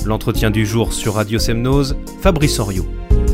L'entretien du jour sur Radio Semnose, Fabrice Henriot.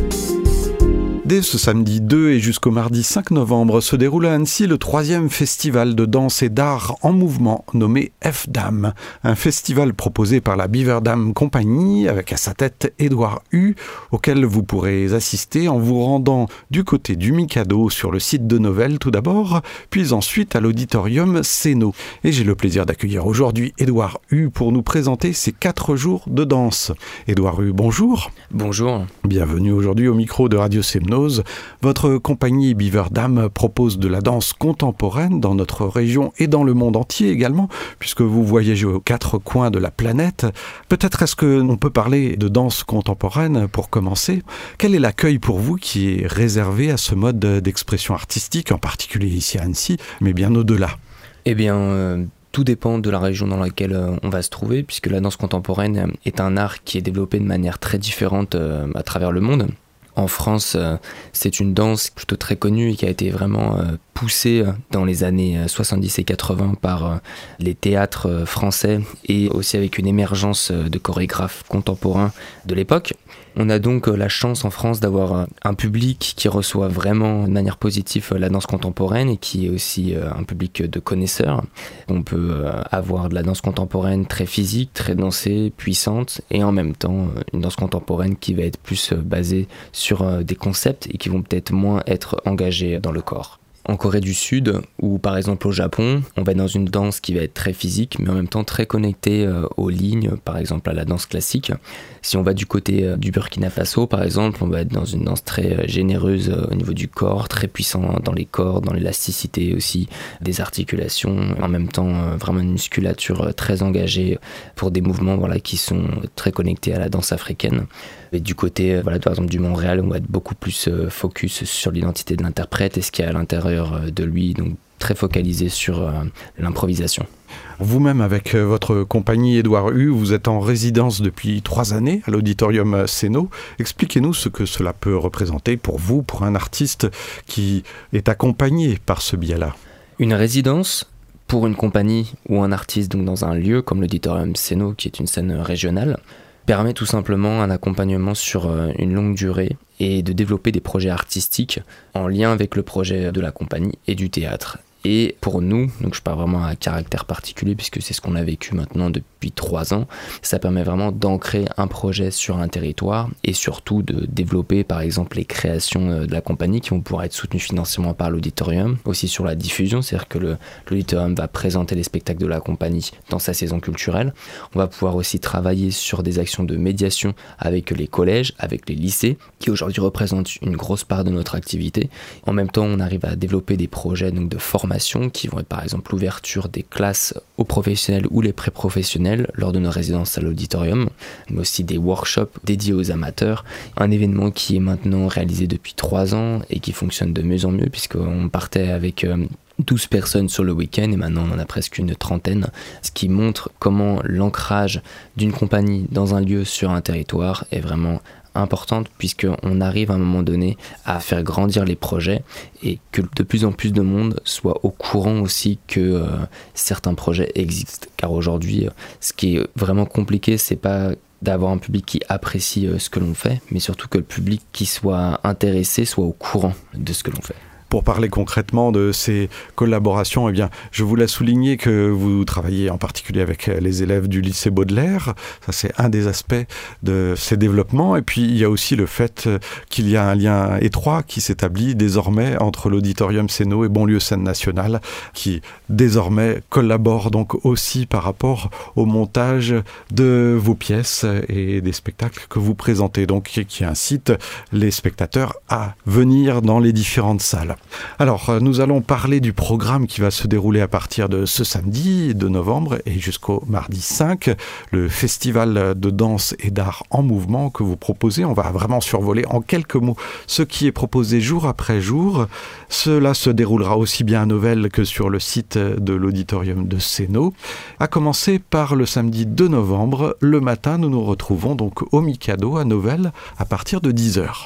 Dès ce samedi 2 et jusqu'au mardi 5 novembre se déroule à Annecy le 3e festival de danse et d'art en mouvement nommé FDAM. Un festival proposé par la Beaver Dam Company avec à sa tête Édouard Hu, auquel vous pourrez assister en vous rendant du côté du Mikado sur le site de Novelle tout d'abord, puis ensuite à l'auditorium Céno. Et j'ai le plaisir d'accueillir aujourd'hui Édouard Hu pour nous présenter ses 4 jours de danse. Édouard Hu, bonjour. Bonjour. Bienvenue aujourd'hui au micro de Radio Semnose. Votre compagnie Beaver Dam propose de la danse contemporaine dans notre région et dans le monde entier également, puisque vous voyagez aux 4 coins de la planète. Peut-être est-ce qu'on peut parler de danse contemporaine pour commencer. Quel est l'accueil pour vous qui est réservé à ce mode d'expression artistique, en particulier ici à Annecy, mais bien au-delà ? Eh bien, tout dépend de la région dans laquelle on va se trouver, puisque la danse contemporaine est un art qui est développé de manière très différente à travers le monde. En France, c'est une danse plutôt très connue et qui a été vraiment poussée dans les années 70 et 80 par les théâtres français et aussi avec une émergence de chorégraphes contemporains de l'époque. On a donc la chance en France d'avoir un public qui reçoit vraiment de manière positive la danse contemporaine et qui est aussi un public de connaisseurs. On peut avoir de la danse contemporaine très physique, très dansée, puissante et en même temps une danse contemporaine qui va être plus basée sur des concepts et qui vont peut-être moins être engagés dans le corps. En Corée du Sud ou par exemple au Japon, on va être dans une danse qui va être très physique mais en même temps très connectée aux lignes, par exemple à la danse classique. Si on va du côté du Burkina Faso par exemple, on va être dans une danse très généreuse au niveau du corps, très puissant dans les corps, dans l'élasticité aussi des articulations, en même temps vraiment une musculature très engagée pour des mouvements qui sont très connectés à la danse africaine. Et du côté par exemple du Montréal, on va être beaucoup plus focus sur l'identité de l'interprète et ce qu'il y a à l'intérieur de lui, donc très focalisé sur l'improvisation. Vous-même, avec votre compagnie Édouard Hu, vous êtes en résidence depuis 3 années à l'auditorium Céno. Expliquez-nous ce que cela peut représenter pour vous, pour un artiste qui est accompagné par ce biais-là. Une résidence pour une compagnie ou un artiste donc dans un lieu comme l'auditorium Céno, qui est une scène régionale, permet tout simplement un accompagnement sur une longue durée et de développer des projets artistiques en lien avec le projet de la compagnie et du théâtre. Et pour nous, donc je parle vraiment à caractère particulier puisque c'est ce qu'on a vécu maintenant depuis 3 ans, ça permet vraiment d'ancrer un projet sur un territoire et surtout de développer par exemple les créations de la compagnie qui vont pouvoir être soutenues financièrement par l'auditorium, aussi sur la diffusion, c'est-à-dire que l'auditorium va présenter les spectacles de la compagnie dans sa saison culturelle. On va pouvoir aussi travailler sur des actions de médiation avec les collèges, avec les lycées, qui aujourd'hui représentent une grosse part de notre activité. En même temps, on arrive à développer des projets donc de formation qui vont être par exemple l'ouverture des classes aux professionnels ou les pré-professionnels lors de nos résidences à l'auditorium, mais aussi des workshops dédiés aux amateurs, un événement qui est maintenant réalisé depuis 3 ans et qui fonctionne de mieux en mieux puisqu'on partait avec 12 personnes sur le week-end et maintenant on en a presque une 30aine, ce qui montre comment l'ancrage d'une compagnie dans un lieu sur un territoire est vraiment importante puisqu'on arrive à un moment donné à faire grandir les projets et que de plus en plus de monde soit au courant aussi que certains projets existent. Car aujourd'hui, ce qui est vraiment compliqué, c'est pas d'avoir un public qui apprécie ce que l'on fait, mais surtout que le public qui soit intéressé soit au courant de ce que l'on fait. Pour parler concrètement de ces collaborations, eh bien, je voulais souligner que vous travaillez en particulier avec les élèves du lycée Baudelaire. Ça, c'est un des aspects de ces développements. Et puis, il y a aussi le fait qu'il y a un lien étroit qui s'établit désormais entre l'auditorium Céno et Bonlieu Scène Nationale, qui désormais collabore donc aussi par rapport au montage de vos pièces et des spectacles que vous présentez, donc qui incite les spectateurs à venir dans les différentes salles. Alors, nous allons parler du programme qui va se dérouler à partir de ce samedi de novembre et jusqu'au mardi 5, le festival de danse et d'art en mouvement que vous proposez. On va vraiment survoler en quelques mots ce qui est proposé jour après jour. Cela se déroulera aussi bien à Novelle que sur le site de l'auditorium de Céno. À commencer par le samedi 2 novembre, le matin, nous nous retrouvons donc au Mikado à Novelle à partir de 10h.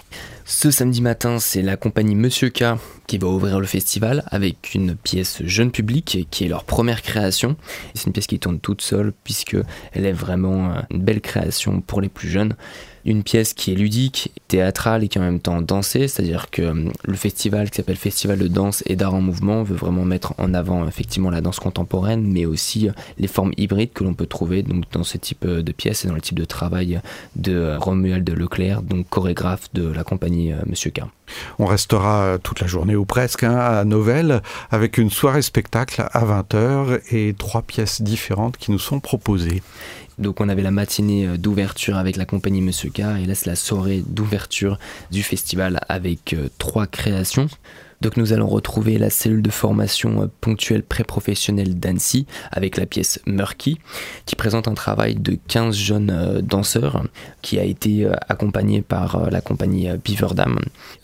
Ce samedi matin, c'est la compagnie Monsieur K qui va ouvrir le festival avec une pièce jeune public qui est leur première création. C'est une pièce qui tourne toute seule puisqu'elle est vraiment une belle création pour les plus jeunes. Une pièce qui est ludique, théâtrale et qui en même temps dansée, c'est-à-dire que le festival qui s'appelle Festival de danse et d'art en mouvement veut vraiment mettre en avant effectivement la danse contemporaine, mais aussi les formes hybrides que l'on peut trouver donc dans ce type de pièces et dans le type de travail de Romuald Leclerc, donc chorégraphe de la compagnie Monsieur K. On restera toute la journée ou presque à Novelle avec une soirée spectacle à 20h et 3 pièces différentes qui nous sont proposées. Donc on avait la matinée d'ouverture avec la compagnie Monsieur K et là c'est la soirée d'ouverture du festival avec 3 créations. Donc nous allons retrouver la cellule de formation ponctuelle pré-professionnelle d'Annecy avec la pièce Murky qui présente un travail de 15 jeunes danseurs qui a été accompagné par la compagnie Beaver Dam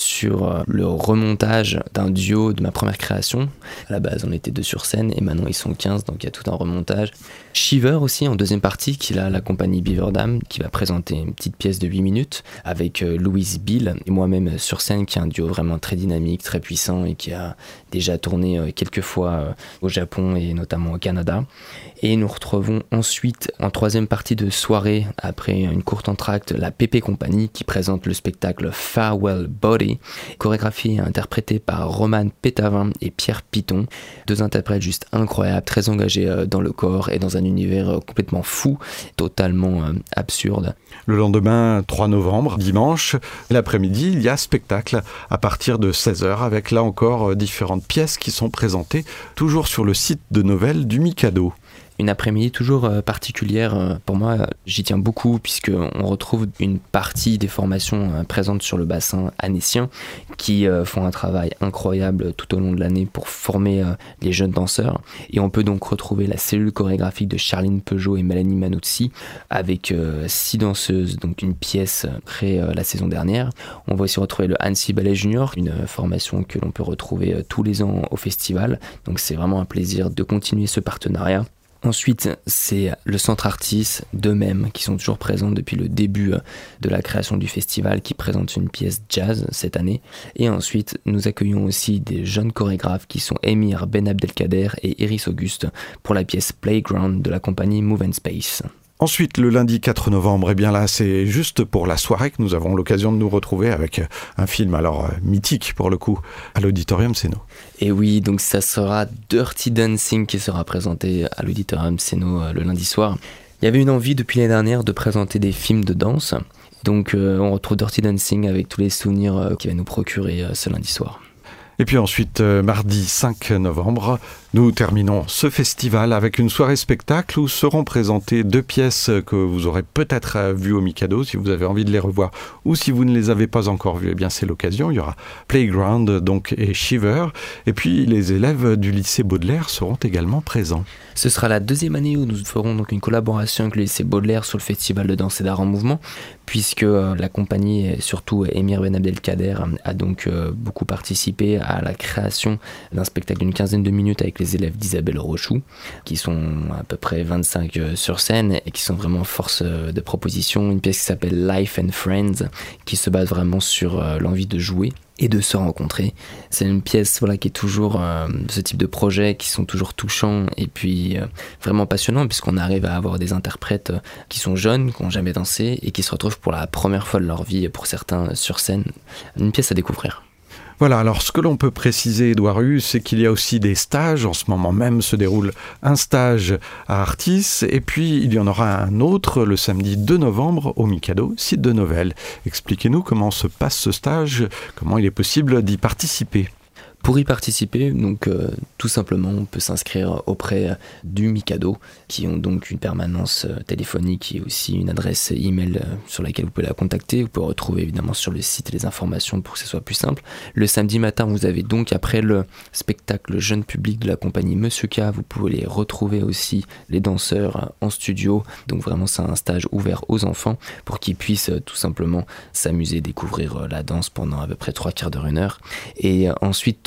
sur le remontage d'un duo de ma première création. À la base on était 2 sur scène et maintenant ils sont 15 donc il y a tout un remontage. Shiver aussi en deuxième partie qui est la compagnie Beaver Dam qui va présenter une petite pièce de 8 minutes avec Louise Bill et moi-même sur scène qui est un duo vraiment très dynamique, très puissant et qui a déjà tourné quelques fois au Japon et notamment au Canada. Et nous retrouvons ensuite en troisième partie de soirée, après une courte entracte, la Pépé Company qui présente le spectacle Farewell Body, chorégraphié et interprété par Roman Pétavin et Pierre Piton. 2 interprètes juste incroyables, très engagés dans le corps et dans un univers complètement fou, totalement absurde. Le lendemain, 3 novembre, dimanche, l'après-midi, il y a spectacle à partir de 16h avec là encore différentes pièces qui sont présentées, toujours sur le site de Novelle du Mikado. Une après-midi toujours particulière pour moi, j'y tiens beaucoup puisqu'on retrouve une partie des formations présentes sur le bassin annécien qui font un travail incroyable tout au long de l'année pour former les jeunes danseurs et on peut donc retrouver la cellule chorégraphique de Charline Peugeot et Mélanie Manuzzi avec 6 danseuses, donc une pièce créée la saison dernière. On va aussi retrouver le Annecy Ballet Junior, une formation que l'on peut retrouver tous les ans au festival, donc c'est vraiment un plaisir de continuer ce partenariat. Ensuite, c'est le Centre Artis d'eux-mêmes qui sont toujours présents depuis le début de la création du festival qui présente une pièce jazz cette année. Et ensuite, nous accueillons aussi des jeunes chorégraphes qui sont Émir Ben Abdelkader et Iris Auguste pour la pièce Playground de la compagnie Move and Space. Ensuite, le lundi 4 novembre, eh bien là, c'est juste pour la soirée que nous avons l'occasion de nous retrouver avec un film, alors mythique pour le coup, à l'Auditorium Céno. Et oui, donc ça sera Dirty Dancing qui sera présenté à l'Auditorium Céno le lundi soir. Il y avait une envie depuis l'année dernière de présenter des films de danse, donc on retrouve Dirty Dancing avec tous les souvenirs qu'il va nous procurer ce lundi soir. Et puis ensuite, mardi 5 novembre, nous terminons ce festival avec une soirée spectacle où seront présentées 2 pièces que vous aurez peut-être vues au Mikado si vous avez envie de les revoir ou si vous ne les avez pas encore vues, eh bien c'est l'occasion. Il y aura Playground donc et Shiver et puis les élèves du lycée Baudelaire seront également présents. Ce sera la 2e année où nous ferons donc une collaboration avec le lycée Baudelaire sur le festival de danse et d'art en mouvement puisque la compagnie et surtout Émir Ben Abdelkader a donc beaucoup participé à la création d'un spectacle d'une 15aine de minutes avec les élèves d'Isabelle Rochoux qui sont à peu près 25 sur scène et qui sont vraiment force de proposition. Une pièce qui s'appelle Life and Friends qui se base vraiment sur l'envie de jouer et de se rencontrer. C'est une pièce qui est toujours ce type de projet qui sont toujours touchants et puis vraiment passionnants puisqu'on arrive à avoir des interprètes qui sont jeunes, qui n'ont jamais dansé et qui se retrouvent pour la première fois de leur vie pour certains sur scène. Une pièce à découvrir. Voilà, alors ce que l'on peut préciser, Édouard Rue, c'est qu'il y a aussi des stages. En ce moment même se déroule un stage à Artis et puis il y en aura un autre le samedi 2 novembre au Mikado, site de Novelle. Expliquez-nous comment se passe ce stage, comment il est possible d'y participer. Pour y participer, donc tout simplement, on peut s'inscrire auprès du Mikado, qui ont donc une permanence téléphonique et aussi une adresse email sur laquelle vous pouvez la contacter. Vous pouvez retrouver évidemment sur le site les informations pour que ce soit plus simple. Le samedi matin, vous avez donc après le spectacle jeune public de la compagnie Monsieur K, vous pouvez les retrouver aussi les danseurs en studio. Donc vraiment, c'est un stage ouvert aux enfants pour qu'ils puissent tout simplement s'amuser, découvrir la danse pendant à peu près 3/4 d'heure, 1 heure. Et ensuite,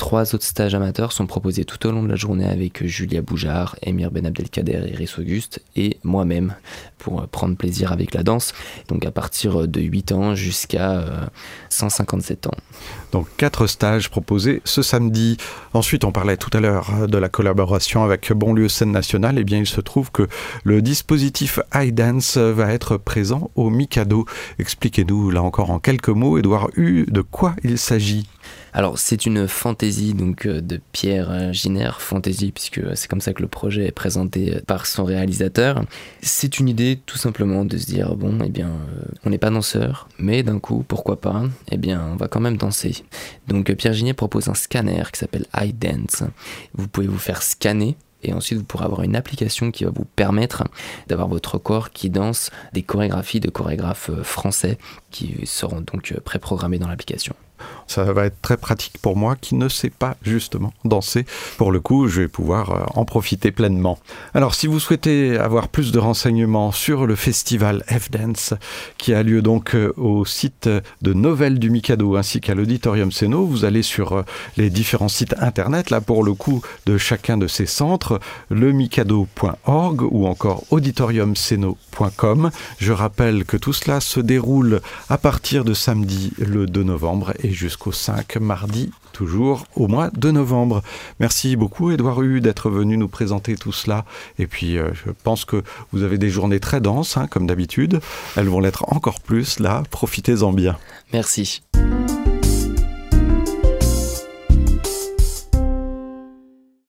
3 autres stages amateurs sont proposés tout au long de la journée avec Julia Boujard, Émir Ben Abdelkader et Iris Auguste et moi-même pour prendre plaisir avec la danse. Donc à partir de 8 ans jusqu'à 157 ans. Donc 4 stages proposés ce samedi. Ensuite, on parlait tout à l'heure de la collaboration avec Bonlieu Scène Nationale. Eh bien, il se trouve que le dispositif iDance va être présent au Mikado. Expliquez-nous là encore en quelques mots, Édouard Hu, de quoi il s'agit. Alors c'est une fantaisie donc de Pierre Giner, fantaisie puisque c'est comme ça que le projet est présenté par son réalisateur. C'est une idée tout simplement de se dire bon on n'est pas danseur, mais d'un coup pourquoi pas, on va quand même danser. Donc Pierre Giner propose un scanner qui s'appelle iDance. Vous pouvez vous faire scanner. Et ensuite, vous pourrez avoir une application qui va vous permettre d'avoir votre corps qui danse des chorégraphies de chorégraphes français qui seront donc préprogrammées dans l'application. Ça va être très pratique pour moi qui ne sais pas justement danser. Pour le coup, je vais pouvoir en profiter pleinement. Alors, si vous souhaitez avoir plus de renseignements sur le festival F-Dance qui a lieu donc au site de Novelle du Mikado ainsi qu'à l'Auditorium Seno, vous allez sur les différents sites internet, là pour le coup de chacun de ces centres, lemikado.org ou encore auditoriumseno.com. Je rappelle que tout cela se déroule à partir de samedi le 2 novembre et jusqu'au 5 mardi, toujours au mois de novembre. Merci beaucoup Édouard Hu d'être venu nous présenter tout cela. Et puis je pense que vous avez des journées très denses, comme d'habitude. Elles vont l'être encore plus là. Profitez-en bien. Merci.